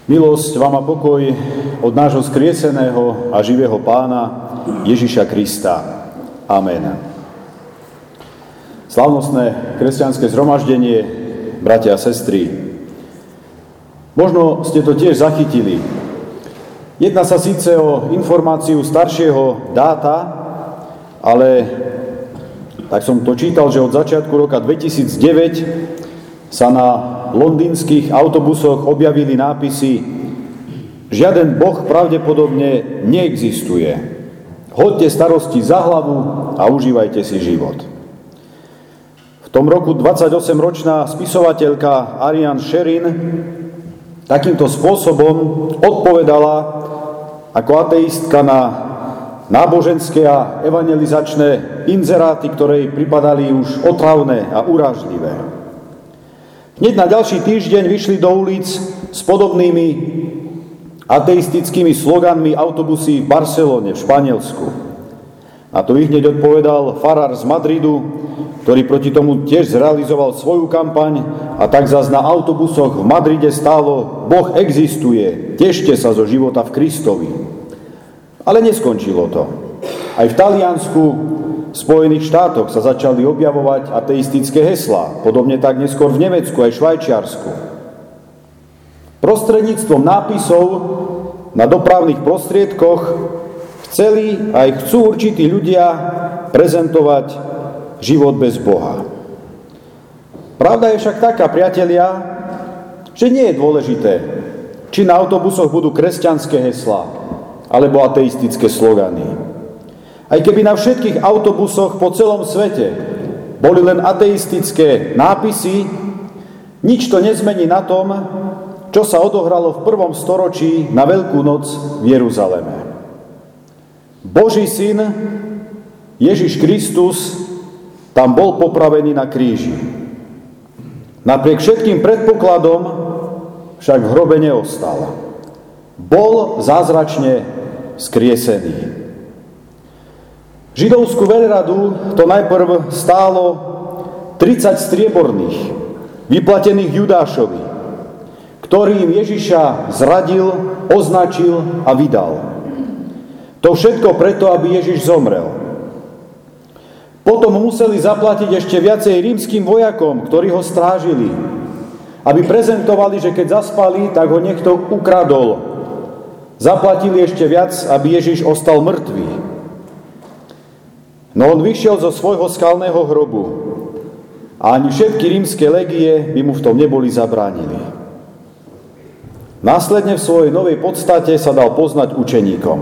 Milosť vám a pokoj od nášho skrieseného a živého Pána Ježiša Krista. Amen. Slávnostné kresťanské zhromaždenie, bratia a sestry. Možno ste to tiež zachytili. Jedná sa síce o informáciu staršieho dáta, ale tak som to čítal, že od začiatku roka 2009 sa na londýnskych autobusoch objavili nápisy: žiaden Boh pravdepodobne neexistuje. Hoďte starosti za hlavu a užívajte si život. V tom roku 28-ročná spisovateľka Ariane Sherin takýmto spôsobom odpovedala ako ateistka na náboženské a evangelizačné inzeráty, ktoré jej pripadali už otravné a urážlivé. Hneď na ďalší týždeň vyšli do ulic s podobnými ateistickými sloganmi autobusy v Barcelone, v Španielsku. A to hneď odpovedal farár z Madridu, ktorý proti tomu tiež zrealizoval svoju kampaň, a tak zas na autobusoch v Madride stálo: Boh existuje, tešte sa zo života v Kristovi. Ale neskončilo to. Aj v Taliansku, v Spojených štátoch sa začali objavovať ateistické heslá, podobne tak neskôr v Nemecku aj Švajčiarsku. Prostredníctvom nápisov na dopravných prostriedkoch chceli aj chcú určití ľudia prezentovať život bez Boha. Pravda je však taká, priatelia, že nie je dôležité, či na autobusoch budú kresťanské heslá alebo ateistické slogany. Aj keby na všetkých autobusoch po celom svete boli len ateistické nápisy, nič to nezmení na tom, čo sa odohralo v 1. storočí na Veľkú noc v Jeruzaleme. Boží syn Ježiš Kristus tam bol popravený na kríži. Napriek všetkým predpokladom však v hrobe neostal. Bol zázračne skriesený. Židovskú veľradu to najprv stálo 30 strieborných, vyplatených Judášovi, ktorý im Ježiša zradil, označil a vydal. To všetko preto, aby Ježiš zomrel. Potom museli zaplatiť ešte viacej rímskym vojakom, ktorí ho strážili, aby prezentovali, že keď zaspali, tak ho niekto ukradol. Zaplatili ešte viac, aby Ježiš ostal mŕtvý. No on vyšiel zo svojho skalného hrobu a ani všetky rímske legie by mu v tom neboli zabránili. Následne v svojej novej podstate sa dal poznať učeníkom.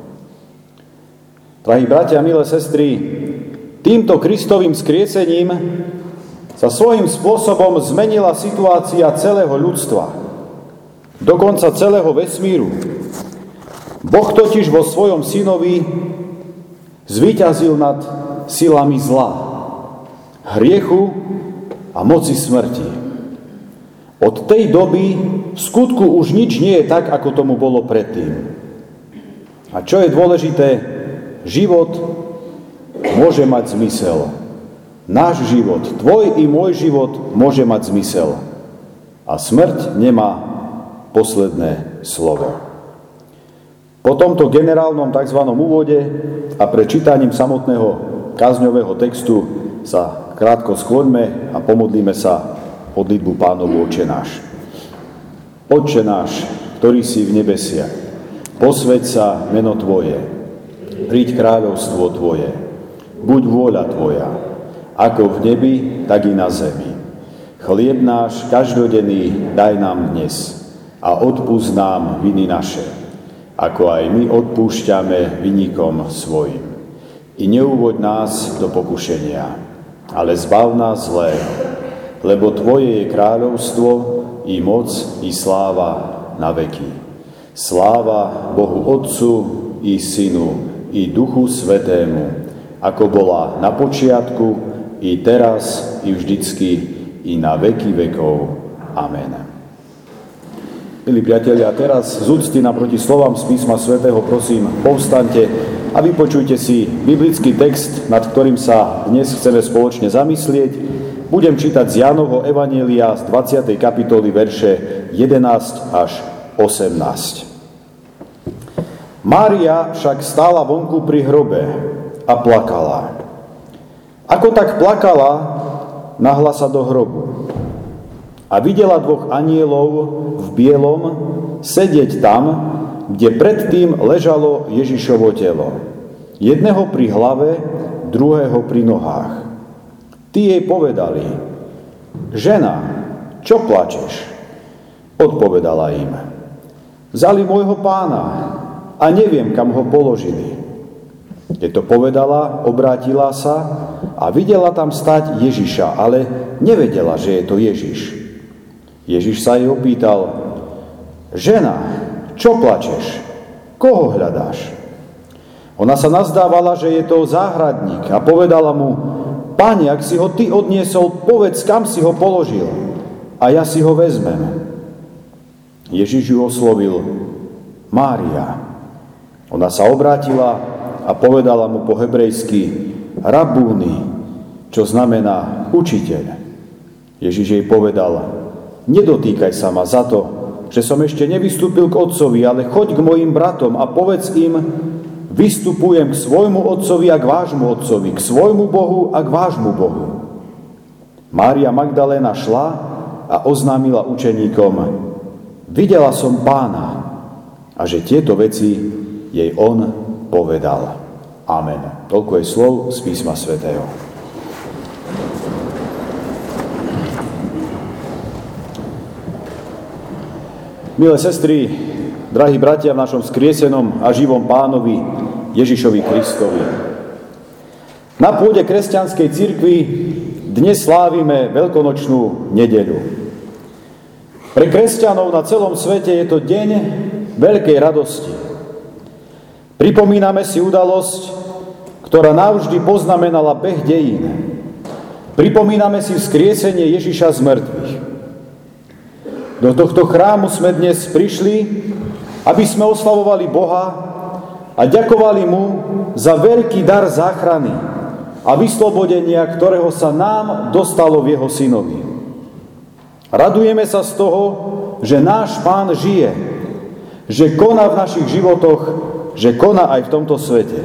Drahí bratia a milé sestry, týmto Kristovým skriesením sa svojím spôsobom zmenila situácia celého ľudstva, dokonca celého vesmíru. Boh totiž vo svojom synovi zvíťazil nad silami zla, hriechu a moci smrti. Od tej doby v skutku už nič nie je tak, ako tomu bolo predtým. A čo je dôležité, život môže mať zmysel. Náš život, tvoj i môj život môže mať zmysel. A smrť nemá posledné slovo. Po tomto generálnom tzv. Úvode a pred čítaním samotného kázňového textu sa krátko skloňme a pomodlíme sa modlitbu Pánovu Otče náš. Otče náš, ktorý si v nebesiach, posväť sa meno Tvoje, príď kráľovstvo Tvoje, buď vôľa Tvoja, ako v nebi, tak i na zemi. Chlieb náš každodenný daj nám dnes a odpusť nám viny naše, ako aj my odpúšťame vinníkom svojim. I neúvoď nás do pokušenia, ale zbav nás zlého, lebo Tvoje je kráľovstvo, i moc, i sláva na veky. Sláva Bohu Otcu, i Synu, i Duchu Svätému, ako bola na počiatku, i teraz, i vždycky, i na veky vekov. Amen. Milí priatelia, teraz z úcty naproti slovám z písma svätého prosím, povstaňte a vypočujte si biblický text, nad ktorým sa dnes chceme spoločne zamyslieť. Budem čítať z Jánovho evanjelia z 20. kapitoly verše 11 až Mária však stála vonku pri hrobe a plakala. Ako tak plakala, nahla sa do hrobu a videla dvoch anjelov v bielom sedieť tam, kde predtým ležalo Ježišovo telo. Jedného pri hlave, druhého pri nohách. Tí jej povedali: Žena, čo plačeš? Odpovedala im: Vzali môjho pána a neviem, kam ho položili. Keď to povedala, obrátila sa a videla tam stáť Ježiša, ale nevedela, že je to Ježiš. Ježiš sa jej opýtal: Žena, čo plačeš? Koho hľadáš? Ona sa nazdávala, že je to záhradník a povedala mu: Pane, ak si ho ty odniesol, povedz, kam si ho položil a ja si ho vezmem. Ježiš ju oslovil: Mária. Ona sa obrátila a povedala mu po hebrejsky Rabúni, čo znamená učiteľ. Ježiš jej povedal: Nedotýkaj sa ma za to, že som ešte nevystúpil k otcovi, ale choď k mojim bratom a povedz im: Vystupujem k svojmu otcovi a k vášmu otcovi, k svojmu Bohu a k vášmu Bohu. Mária Magdaléna šla a oznámila učeníkom: Videla som Pána, a že tieto veci jej on povedal. Amen. Toľko je slov z písma svätého. Milé sestry, drahí bratia v našom skriesenom a živom Pánovi Ježišovi Kristovi. Na pôde kresťanskej cirkvi dnes slávime veľkonočnú nedeľu. Pre kresťanov na celom svete je to deň veľkej radosti. Pripomíname si udalosť, ktorá navždy poznamenala beh dejín. Pripomíname si vzkriesenie Ježiša z mŕtvych. Do tohto chrámu sme dnes prišli, aby sme oslavovali Boha a ďakovali mu za veľký dar záchrany a vyslobodenia, ktorého sa nám dostalo v jeho synovi. Radujeme sa z toho, že náš Pán žije, že koná v našich životoch, že koná aj v tomto svete.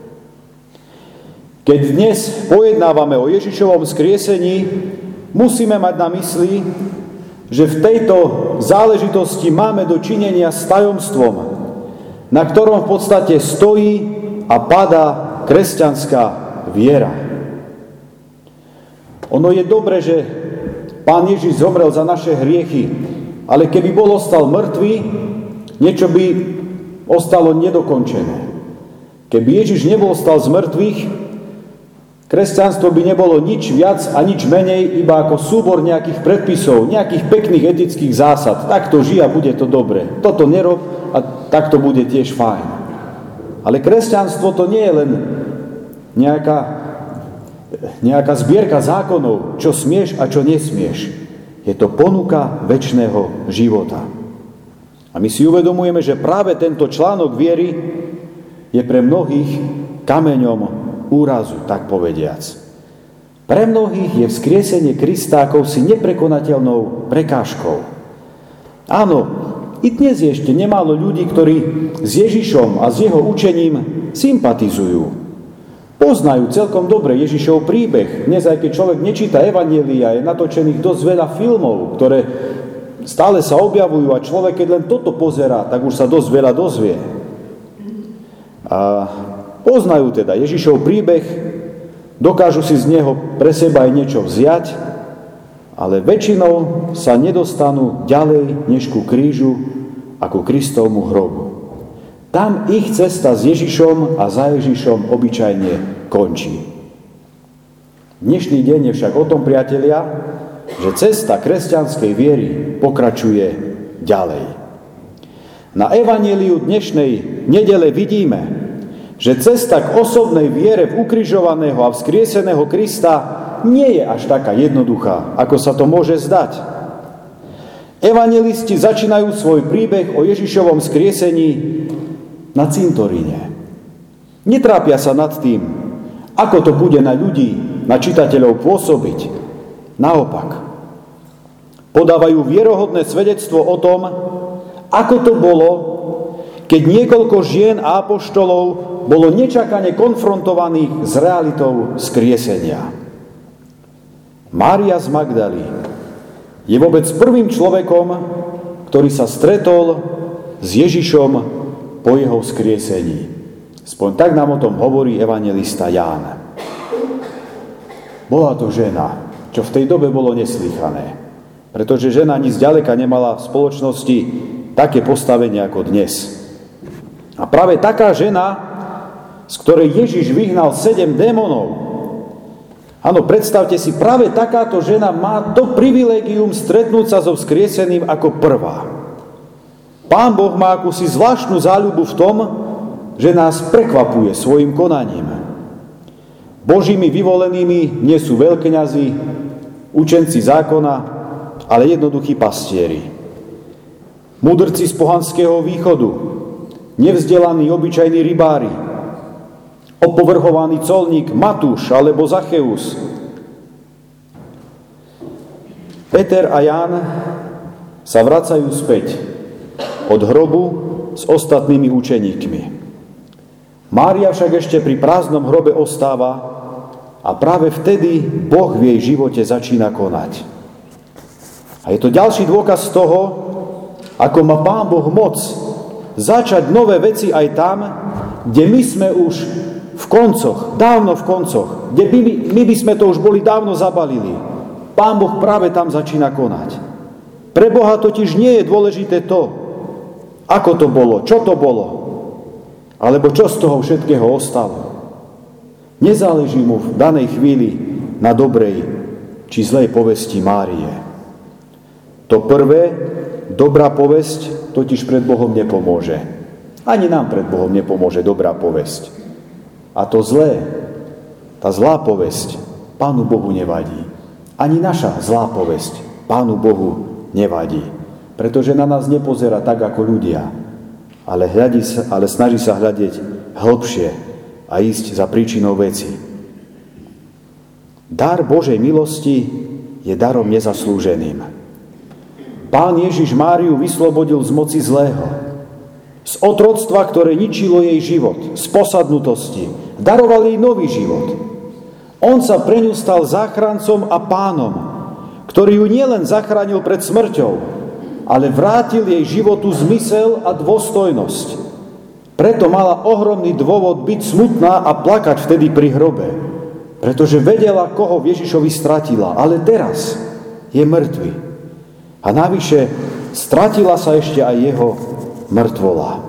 Keď dnes pojednávame o Ježišovom skriesení, musíme mať na mysli, že v tejto záležitosti máme dočinenia s tajomstvom, na ktorom v podstate stojí a padá kresťanská viera. Ono je dobre, že Pán Ježiš zomrel za naše hriechy, ale keby bol ostal mŕtvý, niečo by ostalo nedokončené. Keby Ježiš nebol stal z mŕtvych, kresťanstvo by nebolo nič viac a nič menej, iba ako súbor nejakých predpisov, nejakých pekných etických zásad. Takto žij a bude to dobre. Toto nerob a takto bude tiež fajn. Ale kresťanstvo to nie je len nejaká zbierka zákonov, čo smieš a čo nesmieš. Je to ponuka večného života. A my si uvedomujeme, že práve tento článok viery je pre mnohých kameňom úrazu, tak povediac. Pre mnohých je vzkriesenie Krista akousi neprekonateľnou prekážkou. Áno, i dnes je ešte nemálo ľudí, ktorí s Ježišom a s jeho učením sympatizujú. Poznajú celkom dobre Ježišov príbeh. Dnes, aj keď človek nečíta evanjelia, je natočených dosť veľa filmov, ktoré stále sa objavujú a človek, keď len toto pozerá, tak už sa dosť veľa dozvie. A poznajú teda Ježišov príbeh, dokážu si z neho pre seba aj niečo vziať, ale väčšinou sa nedostanú ďalej než ku krížu a ku Kristovmu hrobu. Tam ich cesta s Ježišom a za Ježišom obyčajne končí. Dnešný deň je však o tom, priatelia, že cesta kresťanskej viery pokračuje ďalej. Na evanjeliu dnešnej nedele vidíme, že cesta k osobnej viere v ukrižovaného a vzkrieseného Krista nie je až taká jednoduchá, ako sa to môže zdať. Evanjelisti začínajú svoj príbeh o Ježišovom vzkriesení na cintoríne. Netrápia sa nad tým, ako to bude na ľudí, na čitateľov pôsobiť. Naopak, podávajú vierohodné svedectvo o tom, Ako to bolo, keď niekoľko žien a apoštolov bolo nečakane konfrontovaných s realitou skriesenia? Mária z Magdaly je vôbec prvým človekom, ktorý sa stretol s Ježišom po jeho vzkriesení. Aspoň tak nám o tom hovorí evanjelista Ján. Bola to žena, čo v tej dobe bolo neslýchané, pretože žena ani zďaleka nemala v spoločnosti také postavenie ako dnes. A práve taká žena, z ktorej Ježiš vyhnal 7 démonov, áno, predstavte si, práve takáto žena má to privilégium stretnúť sa so vzkrieseným ako prvá. Pán Boh má akúsi zvláštnu záľubu v tom, že nás prekvapuje svojim konaním. Božími vyvolenými nie sú veľkňazi, učenci zákona, ale jednoduchí pastieri. Mudrci z pohanského východu, nevzdelaní obyčajní rybári, opovrhovaný colník Matúš alebo Zacheus. Peter a Ján sa vracajú späť od hrobu s ostatnými učeníkmi. Mária však ešte pri prázdnom hrobe ostáva a práve vtedy Boh v jej živote začína konať. A je to ďalší dôkaz toho, ako má Pán Boh moc začať nové veci aj tam, kde my sme už v koncoch, dávno v koncoch, kde my by sme to už boli dávno zabalili. Pán Boh práve tam začína konať. Pre Boha totiž nie je dôležité to, ako to bolo, čo to bolo, alebo čo z toho všetkého ostalo. Nezáleží mu v danej chvíli na dobrej či zlej povesti Márie. To prvé, dobrá povesť, totiž pred Bohom nepomôže. Ani nám pred Bohom nepomôže dobrá povesť. A to zlé, tá zlá povesť Pánu Bohu nevadí. Ani naša zlá povesť Pánu Bohu nevadí. Pretože na nás nepozerá tak ako ľudia, ale snaží sa hľadiť hlbšie a ísť za príčinou veci. Dar Božej milosti je darom nezaslúženým. Pán Ježiš Máriu vyslobodil z moci zlého, z otroctva, ktoré ničilo jej život, z posadnutosti. Daroval jej nový život. On sa pre ňu stal záchrancom a pánom, ktorý ju nielen zachránil pred smrťou, ale vrátil jej životu zmysel a dôstojnosť. Preto mala ohromný dôvod byť smutná a plakať vtedy pri hrobe, pretože vedela, koho v Ježišovi stratila, ale teraz je mŕtvy. A navyše stratila sa ešte aj jeho mŕtvola.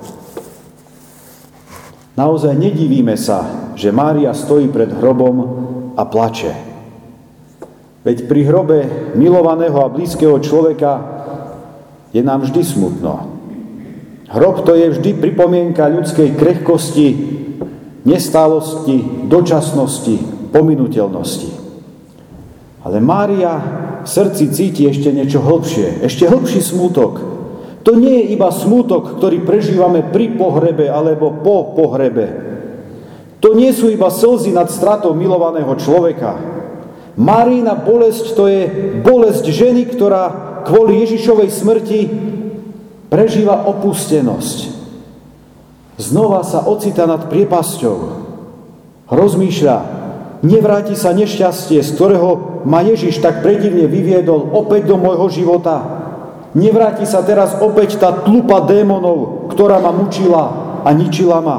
Naozaj nedivíme sa, že Mária stojí pred hrobom a plače. Veď pri hrobe milovaného a blízkeho človeka je nám vždy smutno. Hrob to je vždy pripomienka ľudskej krehkosti, nestálosti, dočasnosti, pominuteľnosti. Ale Mária v srdci cíti ešte niečo hlbšie, ešte hlbší smútok. To nie je iba smútok, ktorý prežívame pri pohrebe alebo po pohrebe. To nie sú iba slzy nad stratou milovaného človeka. Máriina bolesť to je bolesť ženy, ktorá kvôli Ježišovej smrti prežíva opustenosť. Znova sa ocitá nad priepasťou. Rozmýšľa, nevráti sa nešťastie, z ktorého ma Ježiš tak predivne vyviedol opäť do môjho života. Nevráti sa teraz opäť tá tlupa démonov, ktorá ma mučila a ničila ma.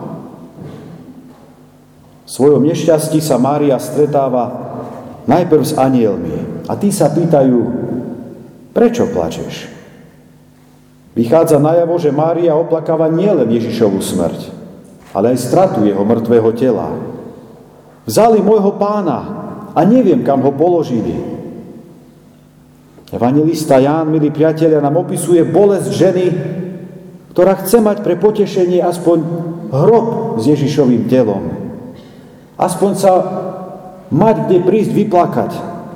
V svojom nešťastí sa Mária stretáva najprv s anjelmi a tí sa pýtajú, prečo plačeš? Vychádza najavo, že Mária oplakáva nielen Ježišovu smrť, ale aj stratu jeho mŕtvého tela. Vzali môjho pána a neviem, kam ho položili. Evanjelista Ján, milí priatelia, nám opisuje bolesť ženy, ktorá chce mať pre potešenie aspoň hrob s Ježišovým telom. Aspoň sa mať kde prísť vyplakať.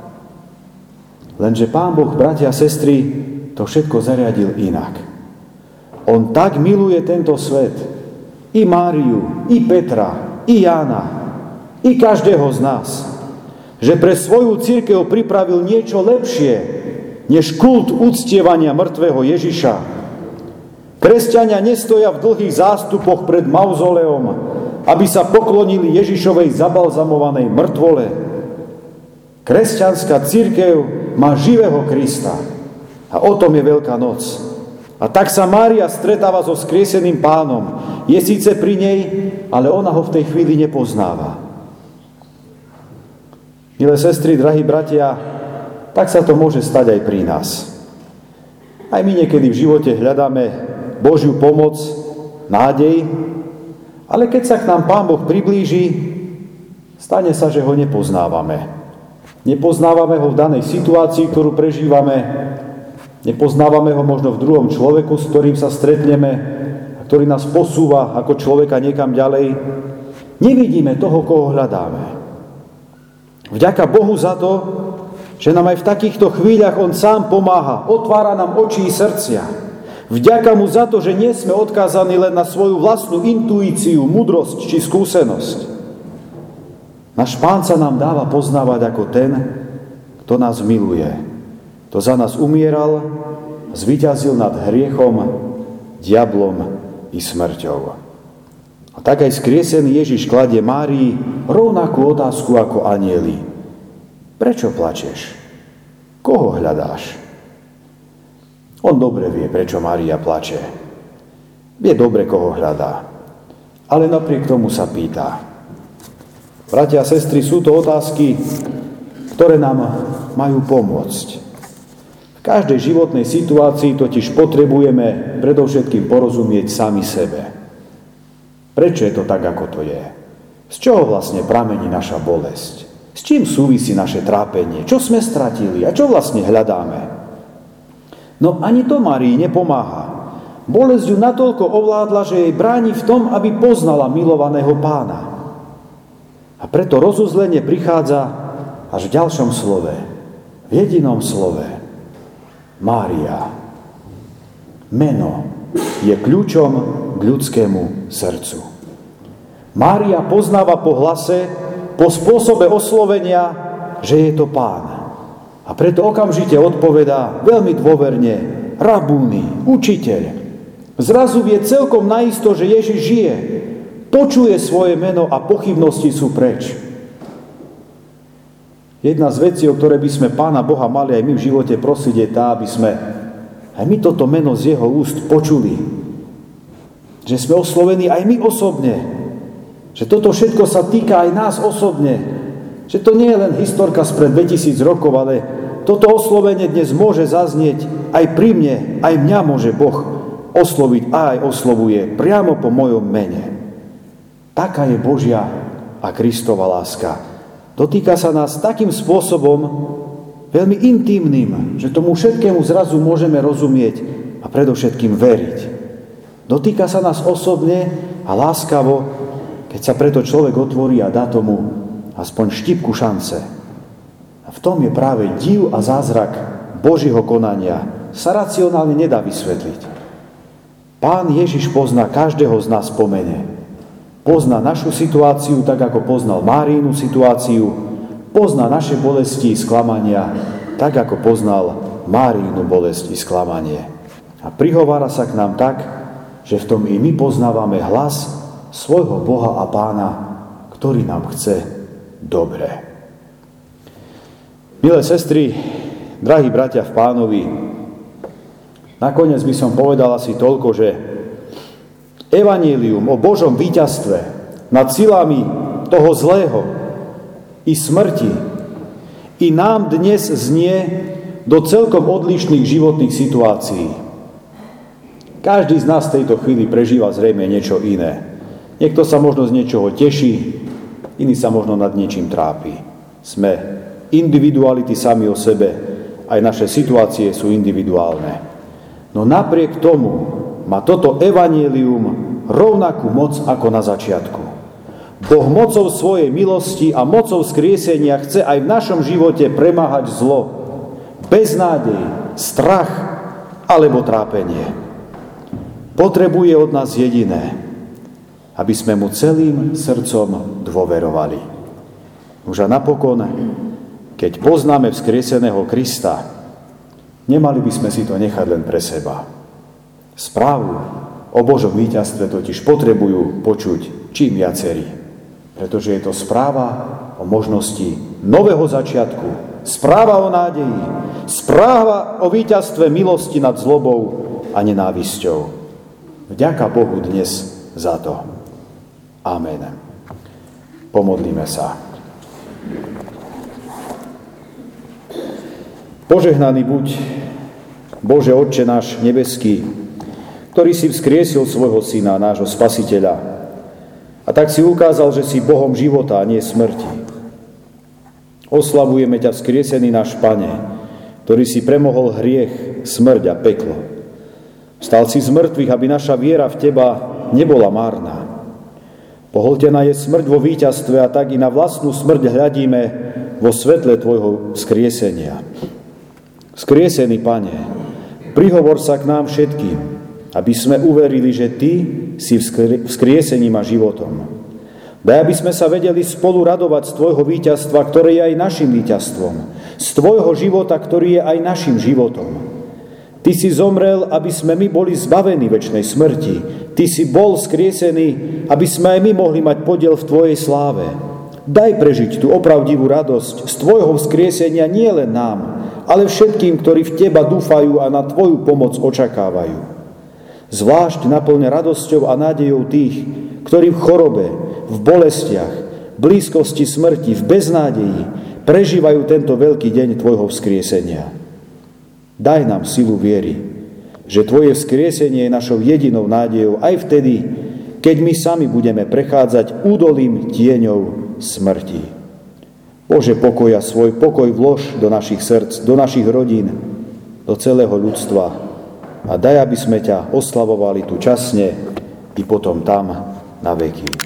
Lenže Pán Boh, bratia a sestry, to všetko zariadil inak. On tak miluje tento svet, i Máriu, i Petra, i Jána, i každého z nás, že pre svoju cirkev pripravil niečo lepšie, než kult uctievania mŕtvého Ježiša. Kresťania nestoja v dlhých zástupoch pred mauzoleom, aby sa poklonili Ježišovej zabalzamovanej mŕtvole. Kresťanská cirkev má živého Krista a o tom je Veľká noc. A tak sa Mária stretáva so vzkrieseným Pánom. Je síce pri nej, ale ona ho v tej chvíli nepoznáva. Milé sestry, drahí bratia, tak sa to môže stať aj pri nás. Aj my niekedy v živote hľadáme Božiu pomoc, nádej, ale keď sa k nám Pán Boh priblíži, stane sa, že ho nepoznávame. Nepoznávame ho v danej situácii, ktorú prežívame, nepoznávame ho možno v druhom človeku, s ktorým sa stretneme a ktorý nás posúva ako človeka niekam ďalej. Nevidíme toho, koho hľadáme. Vďaka Bohu za to, že nám aj v takýchto chvíľach On sám pomáha, otvára nám oči i srdcia. Vďaka Mu za to, že nie sme odkázaní len na svoju vlastnú intuíciu, múdrosť či skúsenosť. Náš Pán sa nám dáva poznávať ako ten, kto nás miluje. Kto za nás umieral, zvíťazil nad hriechom, diablom i smrťou. A tak aj skriesený Ježiš kladie Márii rovnakú otázku ako anjeli. Prečo plačeš? Koho hľadáš? On dobre vie, prečo Mária plače. Vie dobre, koho hľadá. Ale napriek tomu sa pýta. Bratia a sestry, sú to otázky, ktoré nám majú pomôcť. V každej životnej situácii totiž potrebujeme predovšetkým porozumieť sami sebe. Prečo je to tak, ako to je? Z čoho vlastne pramení naša bolesť? S čím súvisí naše trápenie? Čo sme stratili? A čo vlastne hľadáme? No ani to Márii nepomáha. Bolesť ju natoľko ovládla, že jej bráni v tom, aby poznala milovaného Pána. A preto rozuzlenie prichádza až v ďalšom slove. V jedinom slove. Mária. Meno je kľúčom k ľudskému srdcu. Mária poznáva po hlase, po spôsobe oslovenia, že je to Pán. A preto okamžite odpovedá veľmi dôverne: Rabúni, učiteľ. Zrazu vie celkom naisto, že Ježiš žije. Počuje svoje meno a pochybnosti sú preč. Jedna z vecí, o ktoré by sme Pána Boha mali aj my v živote prosiť, je tá, aby sme aj my toto meno z jeho úst počuli. Že sme oslovení aj my osobne. Že toto všetko sa týka aj nás osobne. Že to nie je len historka spred 2000 rokov, ale toto oslovenie dnes môže zaznieť aj pri mne, aj mňa môže Boh osloviť a aj oslovuje priamo po mojom mene. Taká je Božia a Kristova láska. Dotýka sa nás takým spôsobom, veľmi intímnym, že tomu všetkému zrazu môžeme rozumieť a predovšetkým veriť. Dotýka sa nás osobne a láskavo, keď sa preto človek otvorí a dá tomu aspoň štipku šance. A v tom je práve div a zázrak Božieho konania. Sa racionálne nedá vysvetliť. Pán Ježiš pozná každého z nás po mene. Pozná našu situáciu tak, ako poznal Máriinu situáciu. Pozná naše bolesti i sklamania, tak ako poznal Máriinu bolesť i sklamanie. A prihovára sa k nám tak, že v tom i my poznávame hlas svojho Boha a Pána, ktorý nám chce dobre. Milé sestry, drahí bratia v Pánovi, nakoniec by som povedal asi toľko, že evanjelium o Božom víťazstve nad silami toho zlého i smrti i nám dnes znie do celkom odlišných životných situácií. Každý z nás v tejto chvíli prežíva zrejme niečo iné. Niekto sa možno z niečoho teší, iný sa možno nad niečím trápi. Sme individuality sami o sebe, aj naše situácie sú individuálne. No napriek tomu má toto evanjelium rovnakú moc ako na začiatku. Boh mocou svojej milosti a mocou skriesenia chce aj v našom živote premáhať zlo, beznádej, strach alebo trápenie. Potrebuje od nás jediné, aby sme mu celým srdcom dôverovali. Už a napokon, keď poznáme vzkrieseného Krista, nemali by sme si to nechať len pre seba. Správu o Božom víťazstve totiž potrebujú počuť čím viacerí, pretože je to správa o možnosti nového začiatku, správa o nádeji, správa o víťazstve milosti nad zlobou a nenávisťou. Vďaka Bohu dnes za to. Amen. Pomodlíme sa. Požehnaný buď, Bože Otče náš nebeský, ktorý si vzkriesil svojho Syna, nášho Spasiteľa, a tak si ukázal, že si Bohom života a nie smrti. Oslavujeme ťa, vzkriesený náš Pane, ktorý si premohol hriech, smrť a peklo. Vstal si z mŕtvych, aby naša viera v teba nebola márna. Pohltená je smrť vo víťazstve a tak i na vlastnú smrť hľadíme vo svetle tvojho vzkriesenia. Vzkriesený Pane, prihovor sa k nám všetkým, aby sme uverili, že Ty si vzkriesením a životom. Daj, aby sme sa vedeli spolu radovať z Tvojho víťazstva, ktoré je aj našim víťazstvom, z Tvojho života, ktorý je aj našim životom. Ty si zomrel, aby sme my boli zbavení večnej smrti. Ty si bol vzkriesený, aby sme aj my mohli mať podiel v Tvojej sláve. Daj prežiť tú opravdivú radosť z Tvojho vzkriesenia nie len nám, ale všetkým, ktorí v Teba dúfajú a na Tvoju pomoc očakávajú. Zvlášť naplň radosťou a nádejou tých, ktorí v chorobe, v bolestiach, blízkosti smrti, v beznádeji prežívajú tento veľký deň Tvojho vzkriesenia. Daj nám silu viery, že Tvoje vzkriesenie je našou jedinou nádejou aj vtedy, keď my sami budeme prechádzať údolím tieňov smrti. Bože, pokoja svoj pokoj vlož do našich srdc, do našich rodín, do celého ľudstva a daj, aby sme ťa oslavovali tu časne i potom tam na veky.